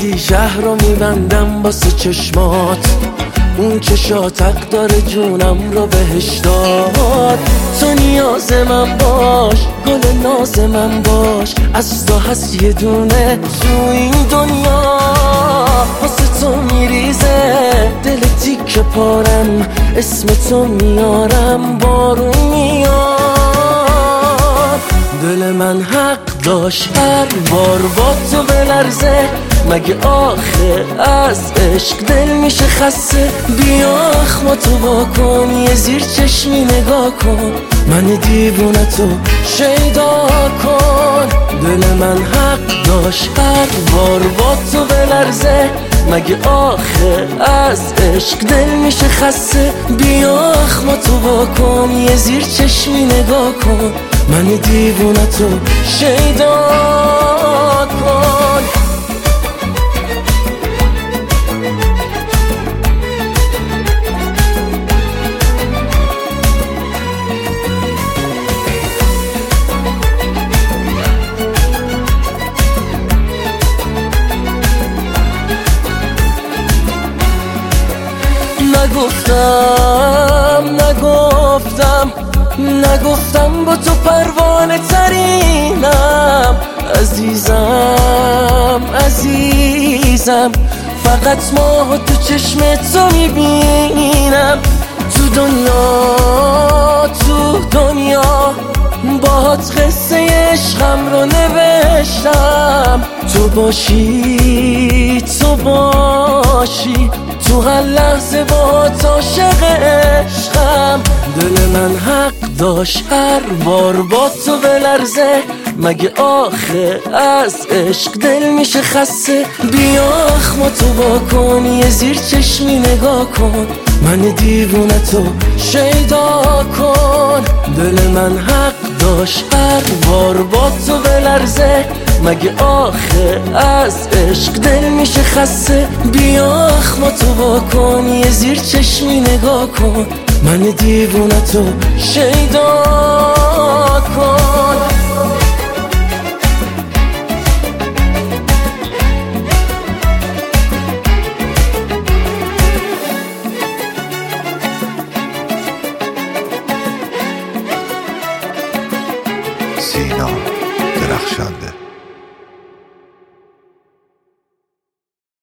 دیدی شهر رو میبندم واسه چشمات، اون چشات حق داره جونم رو بهش داد. تو نیاز من باش، گل ناز من باش، از تو هست یه دونه تو این دنیا. واسه تو میریزه دل تیک پارم، اسم تو میارم بارون میاد. دل من حق داشت هر بار با تو بلرزه، مگه آخه از عشق دل میشه خسته؟ بیا اخماتو واکن، یه زیر چشمی نگاه کن، من دیوونه تو شیدا کن. دل من حق داشت هر بار با تو بلرزه، مگه آخه از عشق دل میشه خسته؟ بیا اخماتو واکن، یه زیر چشمی نگاه کن، من دیوونه تو شیدا کن. نگفتم با تو پروانه ترینم. عزیزم فقط ماه تو چشم تو میبینم. تو دنیا باهات قصه عشقم رو نوشتم. تو باشی تو هر لحظه باهات عاشق عشقم. دل من حق داشت هر بار با تو بلرزه، مگه آخه از عشق دل میشه خسته؟ بیا اخماتو واکن، یه زیر چشمی نگاه کن، من دیوونه تو شیدا کن. دل من حق داشت هر بار با تو بلرزه، مگه آخه از عشق دل میشه خسته؟ بیا اخماتو واکن، یه زیر چشمی نگاه کن، من دیوونه تو شیدا کن.